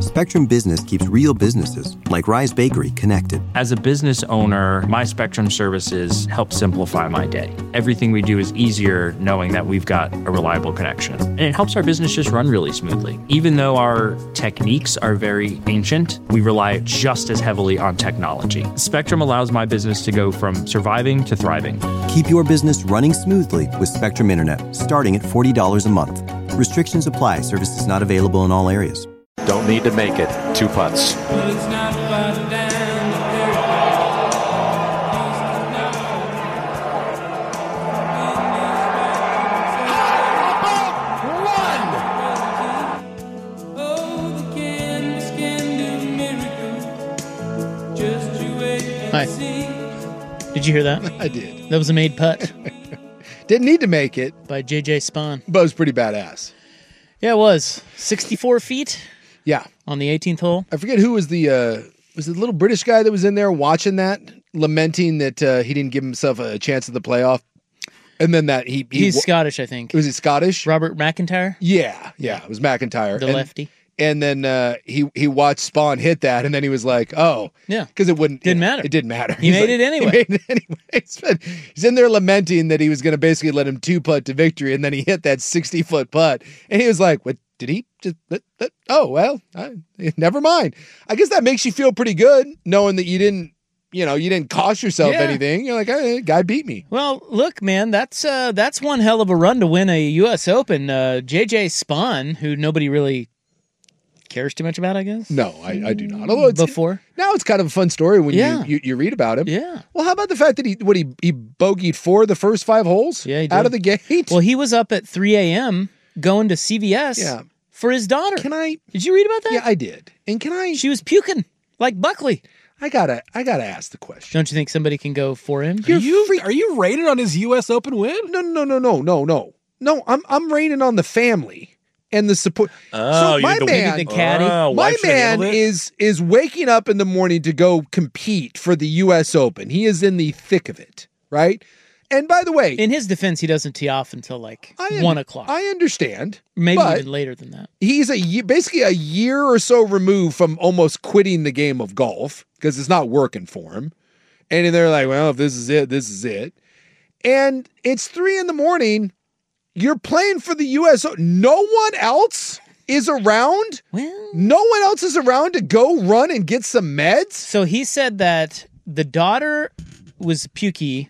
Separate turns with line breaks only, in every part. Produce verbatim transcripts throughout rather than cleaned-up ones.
Spectrum Business keeps real businesses, like Rise Bakery, connected.
As a business owner, my Spectrum services help simplify my day. Everything we do is easier knowing that we've got a reliable connection. And it helps our business just run really smoothly. Even though our techniques are very ancient, we rely just as heavily on technology. Spectrum allows my business to go from surviving to thriving.
Keep your business running smoothly with Spectrum Internet, starting at forty dollars a month. Restrictions apply. Services not available in all areas.
Don't need to make it. Two putts.
Hi. Did you hear that?
I did.
That was a made putt
Didn't need to make it,
by J J Spahn.
but it was pretty badass.
Yeah, it was. sixty-four feet
Yeah.
on the eighteenth hole.
I forget who was the, uh, was it the little British guy that was in there watching that, lamenting that uh, he didn't give himself a chance at the playoff? And then that he... he
He's Scottish, I think.
Was he Scottish?
Robert McIntyre?
Yeah, yeah, it was McIntyre.
The
and,
lefty.
And then uh, he he watched Spawn hit that, and then he was like, "Oh,
Yeah.
because it wouldn't
Didn't
you know,
matter.
It didn't matter.
He
He's
made
like-
it anyway.
He made it anyway. He's been- He's in there lamenting that he was going to basically let him two putt to victory, and then he hit that sixty foot putt, and he was like, "What did he just? That, that, oh well, I, never mind." I guess that makes you feel pretty good knowing that you didn't, you know, you didn't cost yourself
Yeah.
anything. You're like, hey, guy beat me.
Well, look, man, that's uh, that's one hell of a run to win a U S Open. Uh, J J Spahn, who nobody really cares too much about, I guess.
No, I, I do not. Although it's,
Before.
now it's kind of a fun story when
Yeah.
you, you you read about him.
Yeah.
Well, how about the fact that he what he he bogeyed four of the first five holes?
Yeah, he
out
did.
of the gate.
Well, he was up at three a.m. going to C V S
Yeah.
for his daughter.
Can I?
Did you read about that?
Yeah, I did. And can I?
She was puking like Buckley.
I gotta I gotta ask the question.
Don't you think somebody can go for him?
You're
Are you,
freak-
are you rated on his U S Open win?
No, no, no, no, no, no, no. I'm I'm raining on the family and the support.
Oh,
so
you
my
did the-
man,
the caddy.
Oh,
my
wife should've
man
handled it?
is is waking up in the morning to go compete for the U S Open. He is in the thick of it, right? And by the way,
In his defense, he doesn't tee off until like
I un-
one o'clock,
I understand.
maybe
but
even later than that.
he's a ye- basically a year or so removed from almost quitting the game of golf because it's not working for him. And they're like, well, if this is it, this is it. And it's three in the morning. You're playing for the U S O. No one else is around.
Well,
No one else is around to go run and get some meds.
so he said that the daughter was pukey,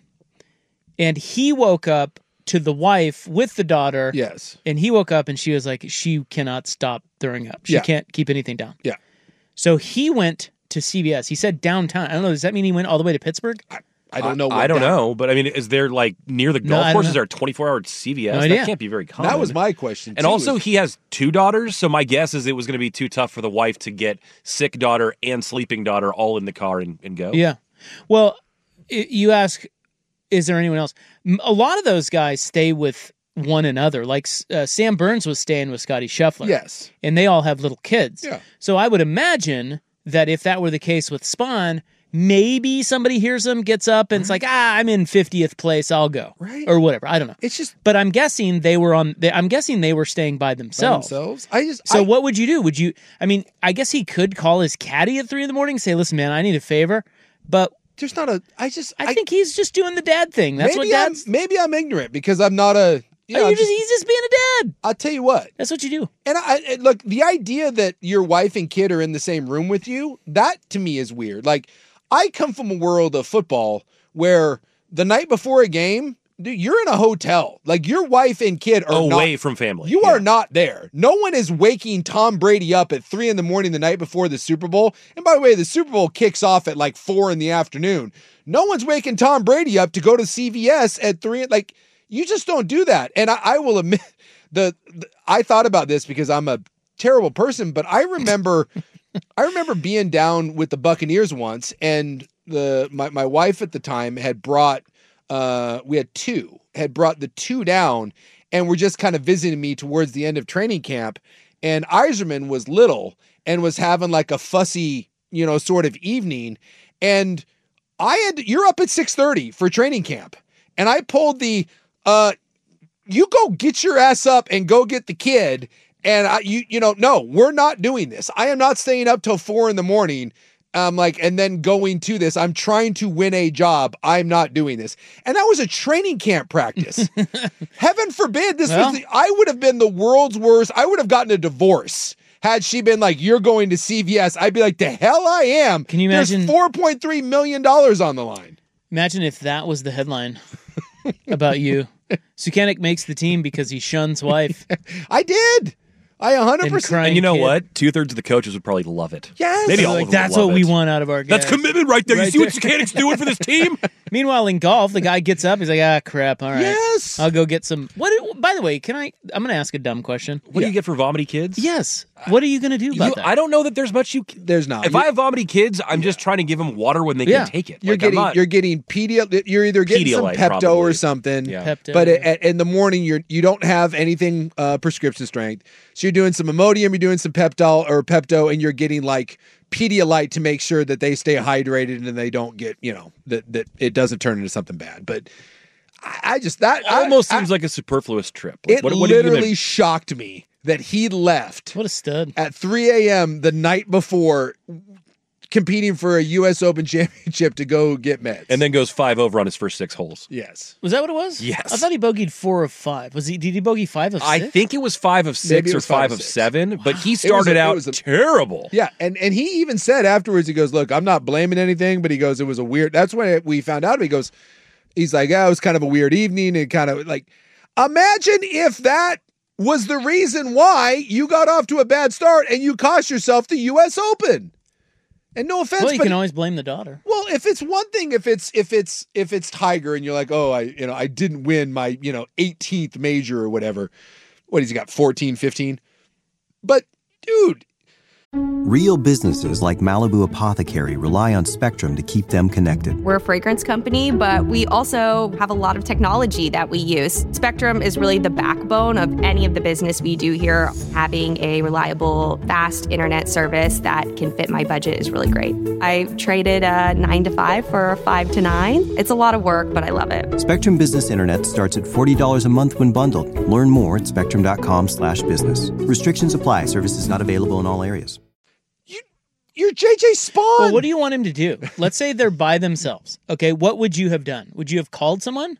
and he woke up to the wife with the daughter.
Yes.
And he woke up and she was like, she cannot stop throwing up. She
Yeah.
can't keep anything down.
Yeah.
So he went to C V S. He said downtown. I don't know. Does that mean he went all the way to Pittsburgh?
I don't know.
I,
what
I don't
that-
know, but I mean, is there like near the
No,
golf
I don't
course? Is
know.
there a twenty-four hour C V S?
No
that
idea.
can't be very common.
That was my question.
And
too,
also,
is-
he has two daughters, so my guess is it was going to be too tough for the wife to get sick daughter and sleeping daughter all in the car and, and go.
Yeah. Well, i- you ask, is there anyone else? M- A lot of those guys stay with one another. Like uh, Sam Burns was staying with Scotty Scheffler.
yes.
And they all have little kids.
Yeah.
So I would imagine that if that were the case with Spahn, maybe somebody hears him, gets up, and it's like, ah, I'm in fiftieth place, I'll go.
Right.
Or whatever. I don't know.
It's just
But I'm guessing they were on, they, I'm guessing they were staying by
by
themselves.
themselves. I just
So
I,
what would you do? Would you, I mean, I guess he could call his caddy at three in the morning and say, listen, man, I need a favor. But
there's not a. I just.
I, think he's just doing the dad thing. That's
maybe
what
I'm,
dad's,
maybe I'm ignorant because I'm not a. You
oh,
know,
you're
I'm
just,
just-
he's just being a dad.
I'll tell you what.
That's what you do.
And I, I look, the idea that your wife and kid are in the same room with you, that to me is weird. Like, I come from a world of football where the night before a game, dude, you're in a hotel. Like, your wife and kid are
Away
not,
from family.
You
Yeah.
are not there. No one is waking Tom Brady up at three in the morning the night before the Super Bowl. And by the way, the Super Bowl kicks off at like four in the afternoon. No one's waking Tom Brady up to go to C V S at three. Like, you just don't do that. And I, I will admit, the, the I thought about this because I'm a terrible person, but I remember I remember being down with the Buccaneers once, and the my, my wife at the time had brought uh we had two, had brought the two down and were just kind of visiting me towards the end of training camp. And Iserman was little and was having like a fussy, you know, sort of evening. And I had you're up at six thirty for training camp. And I pulled the uh you go get your ass up and go get the kid And I, you, you know, no, we're not doing this. I am not staying up till four in the morning. Um, like, and then going to this, I'm trying to win a job. I'm not doing this. And that was a training camp practice. Heaven forbid this
Well.
was the, I would have been the world's worst. I would have gotten a divorce had she been like, you're going to C V S. I'd be like, the hell I am.
Can you imagine-
There's four point three million dollars on the line.
Imagine if that was the headline about you. Sukanic makes the team because he shuns wife.
I did. I one hundred
And
percent.
crying
And you know
kid.
what? Two thirds of the coaches would probably love it.
Yes.
Maybe
They're
all
like,
of them would
that's
love
what we
it.
want out of our guys.
That's commitment right there.
Right
you see what
there.
Sukanic's doing for this team?
Meanwhile, in golf, the guy gets up. He's like, ah, crap. All right.
Yes.
I'll go get some. What? By the way, can I? I'm going to ask a dumb question.
What do you get for vomity kids?
Yes. What are you going to do about
You-
that?
I don't know that there's much you.
There's not.
If
You're-
I have vomity kids, I'm just trying to give them water when they
Yeah.
can take it.
You're
Like, I'm
getting
not-
you're getting Pedi- you're either getting some
Pedialyte,
Pepto
probably.
or something.
Yeah.
Pepto.
But at, in the morning you're you don't have anything uh, prescription strength. So you're doing some Imodium, you're doing some Pepto or Pepto, and you're getting like Pedialyte to make sure that they stay hydrated and they don't get, you know, that that it doesn't turn into something bad. But I, I just that
almost
I,
seems like a superfluous trip.
I,
Like,
it
what, what are you gonna-
literally shocked me that he left
What a stud.
at three a.m. the night before competing for a U S Open championship to go get meds.
and then goes five over on his first six holes.
yes.
Was that what it was?
Yes.
I thought he bogeyed four of five. Was he? Did he bogey five of six?
I think it was five of
Maybe
six
it
or
was five
five
of
of
six.
seven, but he
a-
started
it
out
was a-
terrible.
Yeah, and and he even said afterwards, he goes, "Look, I'm not blaming anything," but he goes, "It was a weird." That's when we found out. He goes, "He's like, yeah, it was kind of a weird evening, and kind of like, imagine if that was the reason why you got off to a bad start and you cost yourself the U S Open." And no offense,
Well, you
but
can always blame the daughter.
well, if it's one thing, if it's if it's if it's Tiger, and you're like, oh, I you know I didn't win my you know eighteenth major or whatever. What has he got? fourteen, fifteen But dude.
Real businesses like Malibu Apothecary rely on Spectrum to keep them connected.
We're a fragrance company, but we also have a lot of technology that we use. Spectrum is really the backbone of any of the business we do here. Having a reliable, fast internet service that can fit my budget is really great. I traded a nine to five for a five to nine. It's a lot of work, but I love it.
Spectrum Business Internet starts at forty dollars a month when bundled. Learn more at spectrum.com slash business. Restrictions apply. Services not available in all areas.
You're J J Spawn.
Well, what do you want him to do? Let's say they're by themselves. Okay, what would you have done? Would you have called someone?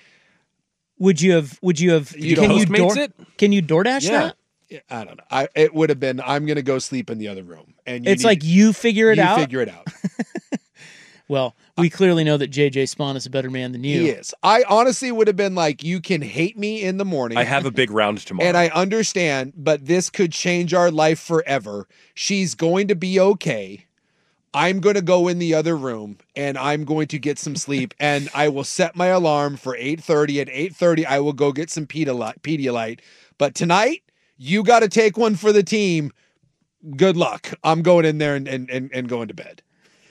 Would you have? Would you have?
You
can you
Postmates
door,
it?
Can you DoorDash
Yeah.
that?
I don't know. I it would have been. I'm gonna go sleep in the other room, and you
It's
need-
like you figure it
you
out.
figure it out.
Well, we clearly know that J J Spawn is a better man than you.
He is. I honestly would have been like, you can hate me in the morning.
I have a big round tomorrow.
and I understand, but this could change our life forever. She's going to be okay. I'm going to go in the other room and I'm going to get some sleep, and I will set my alarm for eight thirty. At eight thirty, I will go get some Pedialyte. Pedialyte. But tonight, you got to take one for the team. Good luck. I'm going in there and, and, and, and going to bed.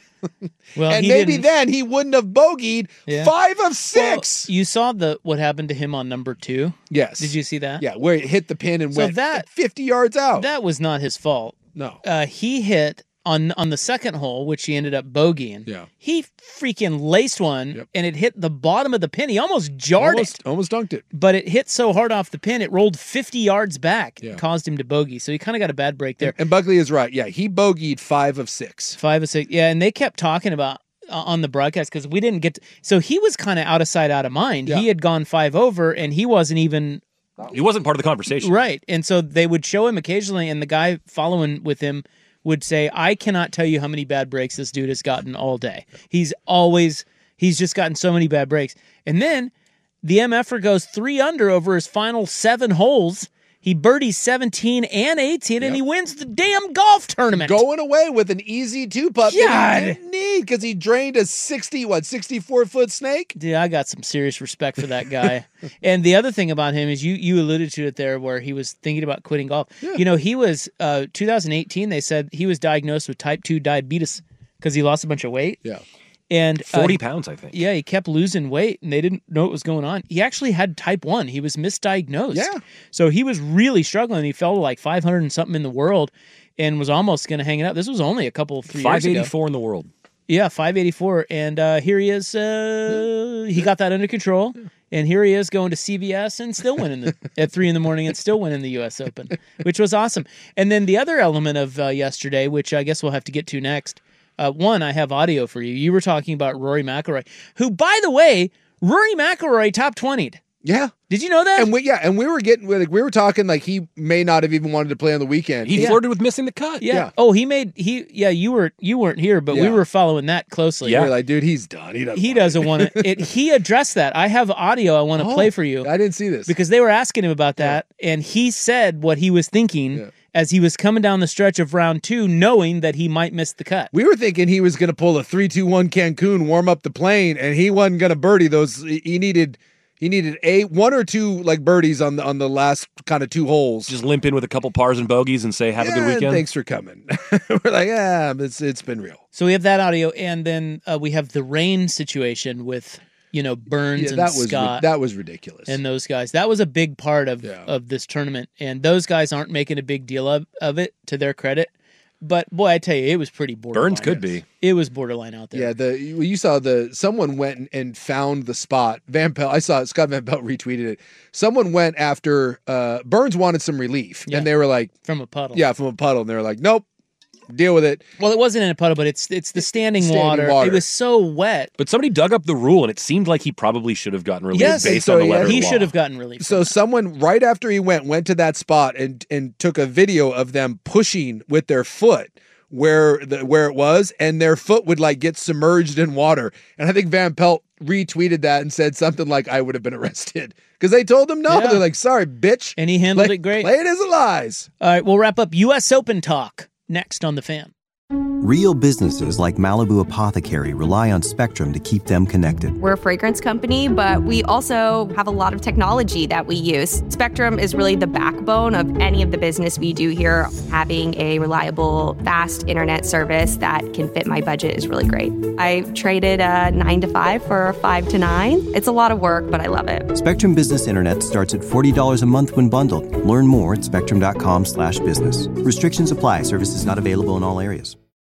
Well,
and
he
maybe
didn't-
then he wouldn't have bogeyed
Yeah.
five of
Well,
six.
you saw the what happened to him on number two.
Yes.
Did you see that?
Yeah, where it hit the pin and
So
went
that-
fifty yards out.
That was not his fault.
no.
Uh, he hit on on the second hole, which he ended up bogeying.
Yeah.
He freaking laced one,
Yep.
and it hit the bottom of the pin. He almost jarred
almost,
it,
almost dunked it.
but it hit so hard off the pin, it rolled fifty yards back.
Yeah.
It caused him to bogey. So he kind of got a bad break there.
And Buckley is right. Yeah, he bogeyed five of six.
Five or six. Yeah, and they kept talking about uh, on the broadcast because we didn't get to, so he was kind of out of sight, out of mind.
Yeah.
He had gone five over, and he wasn't even
he wasn't part of the conversation.
right. And so they would show him occasionally, and the guy following with him would say, I cannot tell you how many bad breaks this dude has gotten all day. He's always, he's just gotten so many bad breaks. And then the M F-er goes three under over his final seven holes. He birdies seventeen and eighteen, and he wins the damn golf tournament.
Going away with an easy two putt
God.
that he didn't need because he drained a sixty, what, sixty-four foot snake?
Dude, I got some serious respect for that guy. And the other thing about him is you you alluded to it there where he was thinking about quitting golf. You know, he was, uh, twenty eighteen, they said he was diagnosed with type two diabetes because he lost a bunch of weight.
Yeah.
And uh,
forty pounds, I think.
yeah, he kept losing weight and they didn't know what was going on. He actually had type one. He was misdiagnosed.
Yeah.
So he was really struggling. He fell to like five hundred and something in the world and was almost going to hang it up. This was only a couple, three years
five
ago.
eighty-four in the world.
Yeah, five eighty-four. And uh, here he is. Uh, he got that under control. And here he is going to C V S and still winning the, at three in the morning and still winning the U S Open, which was awesome. And then the other element of uh, yesterday, which I guess we'll have to get to next. Uh, one, I have audio for you. You were talking about Rory McIlroy, who, by the way, Rory McIlroy top twenty'd.
Yeah.
Did you know that?
And we yeah, and we were getting like we were talking like he may not have even wanted to play on the weekend.
He
Yeah.
flirted with missing the cut.
yeah.
yeah.
Oh, he made he. Yeah, you were you weren't here, but we
Yeah.
were following that closely.
We were like, dude, he's done. He doesn't.
He
want
doesn't
it.
want to. It. He addressed that. I have audio I want to
Oh,
play for you
I didn't see this
because they were asking him about that, and he said what he was thinking
Yeah.
as he was coming down the stretch of round two, knowing that he might miss the cut.
we were thinking he was going to pull a three two one Cancun, warm up the plane, and he wasn't going to birdie those. He needed. He needed a one or two like birdies on the on the last kind of two holes.
Just limp in with a couple pars and bogeys and say, have a
Yeah,
good weekend.
Thanks for coming. We're like, yeah, it's it's been real.
So we have that audio, and then uh, we have the rain situation with you know Burns
Yeah,
and
that was
Scott
that was ridiculous.
and those guys. That was a big part of
Yeah.
of this tournament, and those guys aren't making a big deal of, of it to their credit. But boy, I tell you, it was pretty borderline.
Burns could be.
It was borderline out there.
Yeah, the you you saw the someone went and, and found the spot. Van Pelt, I saw it, Scott Van Pelt retweeted it. Someone went after uh, Burns wanted some relief,
Yeah.
and they were like,
From a puddle.
"Yeah, from a puddle," and they were like, "Nope, deal with it."
Well, it wasn't in a puddle, but it's it's the standing,
Standing
water.
water.
It was so wet.
But somebody dug up the rule, and it seemed like he probably should have gotten relief
Yes,
based
so,
on the
yeah,
letter
He
of the
should
law.
have gotten relief.
So someone right after he went went to that spot and and took a video of them pushing with their foot where the where it was, and their foot would like get submerged in water. And I think Van Pelt retweeted that and said something like, "I would have been arrested," because they told him no.
Yeah.
They're like, "Sorry, bitch,"
And he handled
play,
it great.
Play it as it lies.
All right, we'll wrap up U S Open talk next on The Fan.
Real businesses like Malibu Apothecary rely on Spectrum to keep them connected.
We're a fragrance company, but we also have a lot of technology that we use. Spectrum is really the backbone of any of the business we do here. Having a reliable, fast internet service that can fit my budget is really great. I traded a nine to five for a five to nine. It's a lot of work, but I love it.
Spectrum Business Internet starts at forty dollars a month when bundled. Learn more at spectrum dot com slash business. Restrictions apply. Services not available in all areas.